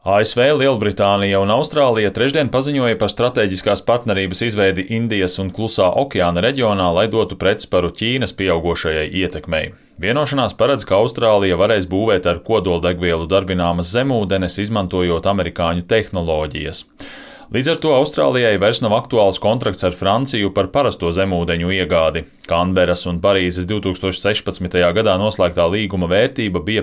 ASV, Lielbritānija un Austrālija trešdien paziņoja par stratēģiskās partnerības izveidi Indijas un Klusā okeāna reģionā, lai dotu pretsparu Ķīnas pieaugošajai ietekmei. Vienošanās paredz, ka Austrālija varēs būvēt ar kodoldegvielu darbināmas zemūdenes, izmantojot amerikāņu tehnoloģijas. Līdz ar to Austrālijai vairs nav aktuāls kontrakts ar Franciju par parasto zemūdeņu iegādi. Kanberas un Parīzes 2016. gadā noslēgtā līguma vērtība bija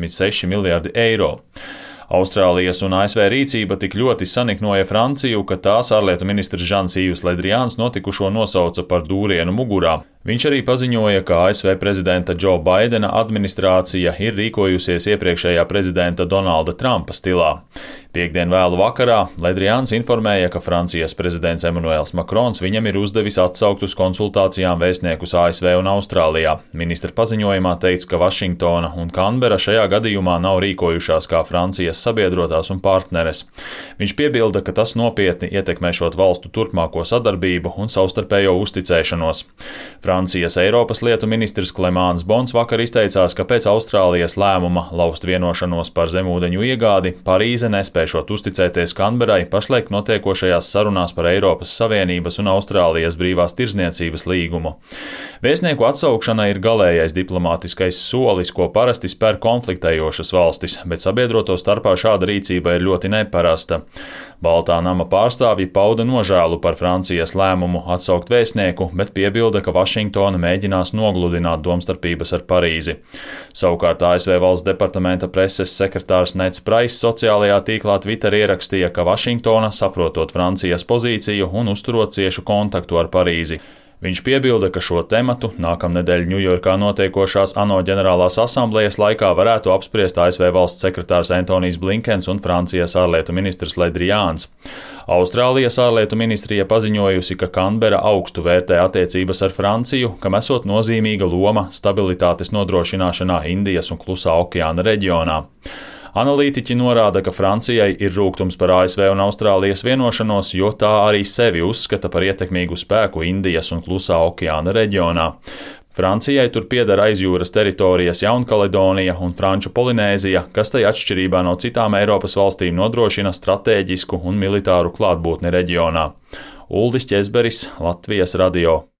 56 miljardi eiro. Austrālijas un ASV rīcība tik ļoti saniknoja Franciju, ka tās ārlietu ministrs Žans-Yves Le Drians notikušo nosauca par dūrienu mugurā. Viņš arī paziņoja, ka ASV prezidenta Džo Baidena administrācija ir rīkojusies iepriekšējā prezidenta Donalda Trumpa stilā. Piektdien vēlu vakarā Le Drians informēja, ka Francijas prezidents Emmanuels Macrons viņam ir uzdevis atsaukt uz konsultācijām vēstniekus ASV un Austrālijā. Ministra paziņojumā teikts, ka Vašingtona un Kanbera šajā gadījumā nav rīkojušās kā Francijas sabiedrotās un partneres. Viņš piebilda, ka tas nopietni ietekmēšot valstu turpmāko sadarbību un savstarpējo uzticēšanos. Francijas Eiropas lietu ministrs Clemāns Bons vakar izteicās, ka pēc Austrālijas lēmuma laust vienošanos par zemūdeņu iegādi Parīze, nespēšot uzticēties Kanberai, pašlaik notiekošajās sarunās par Eiropas Savienības un Austrālijas brīvās tirdzniecības līgumu. Vēstnieku atsaukšana ir galējais diplomātiskais solis, ko parasti spēr konfliktējošas valstis, bet sabiedroto starpā šāda rīcība ir ļoti neparasta. Baltā nama pārstāvji pauda nožēlu par Francijas lēmumu atsaukt vēstnieku, bet piebilda, ka Vašingtona mēģinās nogludināt domstarpības ar Parīzi. Savukārt ASV valsts departamenta preses sekretārs Neds Prais sociālajā tīklā Twitter ierakstīja, ka Vašingtona, saprotot Francijas pozīciju un uzturot ciešu kontaktu ar Parīzi. Viņš piebilda, ka šo tematu nākamnedēļ Ņujorkā notiekošās ANO ģenerālās asamblejas laikā varētu apspriest ASV valsts sekretārs Antonijs Blinkens un Francijas ārlietu ministrs Le Drians. Austrālijas ārlietu ministrija paziņojusi, ka Kanbera augstu vērtē attiecības ar Franciju, kam esot nozīmīga loma stabilitātes nodrošināšanā Indijas un Klusā okeāna reģionā. Analītiķi norāda, ka Francijai ir rūgtums par ASV un Austrālijas vienošanos, jo tā arī sevi uzskata par ietekmīgu spēku Indijas un Klusā okeāna reģionā. Francijai tur pieder aizjūras teritorijas Jaunkaledonija un Franču Polinēzija, kas tai atšķirībā no citām Eiropas valstīm nodrošina stratēģisku un militāru klātbūtni reģionā. Uldis Ķezberis, Latvijas radio.